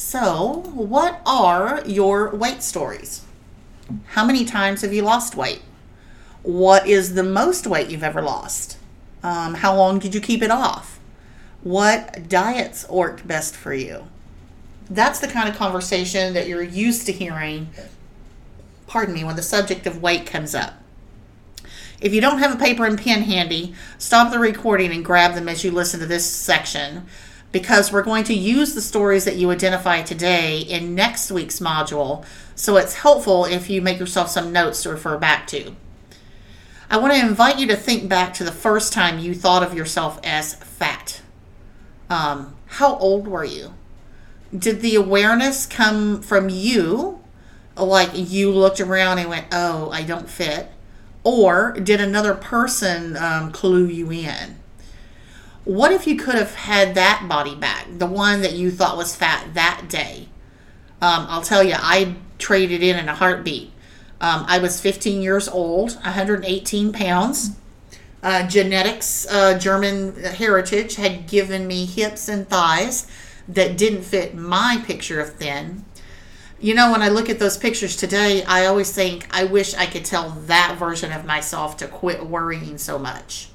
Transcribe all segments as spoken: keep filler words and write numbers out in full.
So, what are your weight stories? How many times have you lost weight? What is the most weight you've ever lost? Um, how long did you keep it off? What diets worked best for you? That's the kind of conversation that you're used to hearing, pardon me, when the subject of weight comes up. If you don't have a paper and pen handy, stop the recording and grab them as you listen to this section, because we're going to use the stories that you identify today in next week's module, so it's helpful if you make yourself some notes to refer back to. I want to invite you to think back to the first time you thought of yourself as fat. Um, how old were you? Did the awareness come from you, like you looked around and went, oh, I don't fit? Or did another person um, clue you in? What if you could have had that body back, the one that you thought was fat that day? Um, I'll tell you, I traded in in a heartbeat. Um, I was fifteen years old, one hundred eighteen pounds. Uh, genetics, uh, German heritage had given me hips and thighs that didn't fit my picture of thin. You know, when I look at those pictures today, I always think, I wish I could tell that version of myself to quit worrying so much.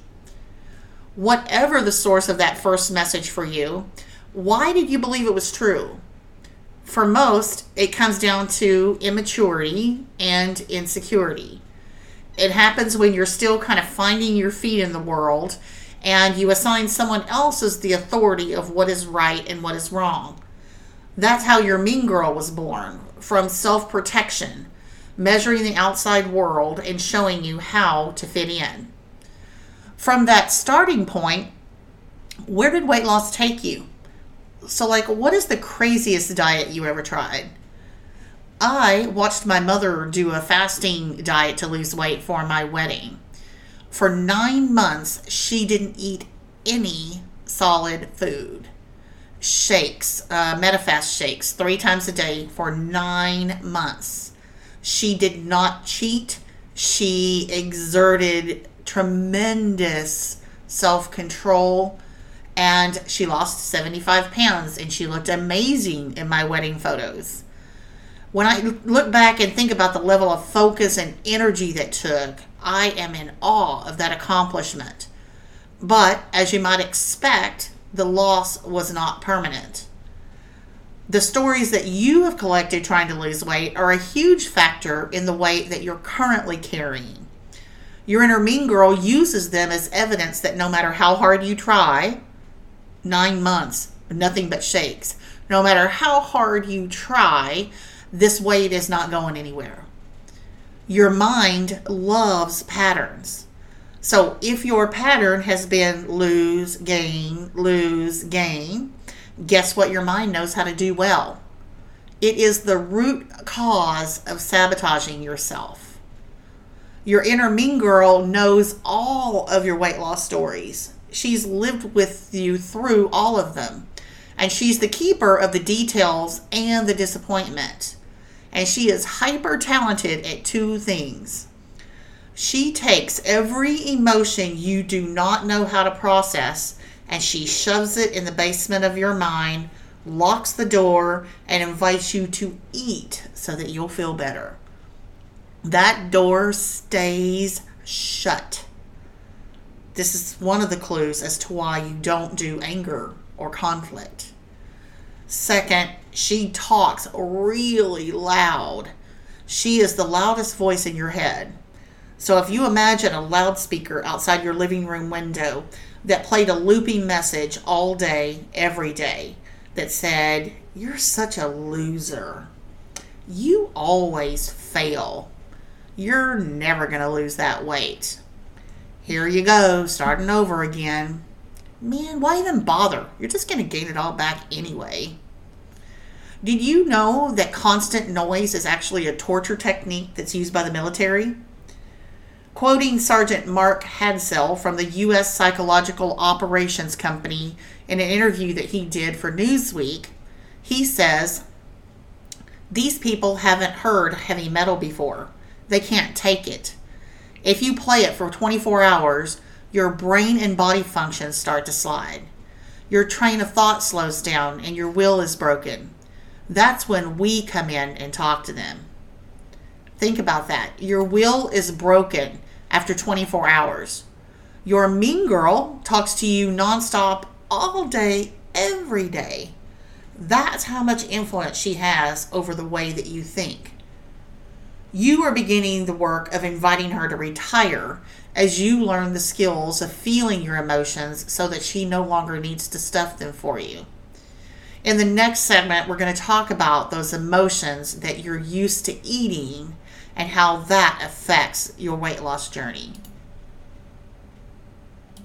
Whatever the source of that first message for you, why did you believe it was true? For most, it comes down to immaturity and insecurity. It happens when you're still kind of finding your feet in the world and you assign someone else as the authority of what is right and what is wrong. That's how your mean girl was born, from self-protection, measuring the outside world and showing you how to fit in. From that starting point, where did weight loss take you? So, like, what is the craziest diet you ever tried? I watched my mother do a fasting diet to lose weight for my wedding. For nine months, she didn't eat any solid food. Shakes, uh, Metafast shakes, three times a day for nine months. She did not cheat. She exerted tremendous self-control, and she lost seventy-five pounds, and she looked amazing in my wedding photos. When I look back and think about the level of focus and energy that took, I am in awe of that accomplishment. But, as you might expect, the loss was not permanent. The stories that you have collected trying to lose weight are a huge factor in the weight that you're currently carrying. Your inner mean girl uses them as evidence that no matter how hard you try, nine months, nothing but shakes, no matter how hard you try, this weight is not going anywhere. Your mind loves patterns. So if your pattern has been lose, gain, lose, gain, guess what your mind knows how to do well? It is the root cause of sabotaging yourself. Your inner mean girl knows all of your weight loss stories. She's lived with you through all of them. And she's the keeper of the details and the disappointment. And she is hyper talented at two things. She takes every emotion you do not know how to process and she shoves it in the basement of your mind, locks the door, and invites you to eat so that you'll feel better. That door stays shut. This is one of the clues as to why you don't do anger or conflict. Second, she talks really loud. She is the loudest voice in your head. So if you imagine a loudspeaker outside your living room window that played a looping message all day, every day, that said, "You're such a loser. You always fail. You're never going to lose that weight. Here you go, starting over again. Man, why even bother? You're just going to gain it all back anyway." Did you know that constant noise is actually a torture technique that's used by the military? Quoting Sergeant Mark Hadsell from the U S Psychological Operations Company in an interview that he did for Newsweek, he says, "These people haven't heard heavy metal before. They can't take it. If you play it for twenty-four hours, your brain and body functions start to slide. Your train of thought slows down and your will is broken. That's when we come in and talk to them. Think about that. Your will is broken after twenty-four hours. Your mean girl talks to you nonstop all day, every day. That's how much influence she has over the way that you think. You are beginning the work of inviting her to retire as you learn the skills of feeling your emotions so that she no longer needs to stuff them for you. In the next segment, we're going to talk about those emotions that you're used to eating and how that affects your weight loss journey.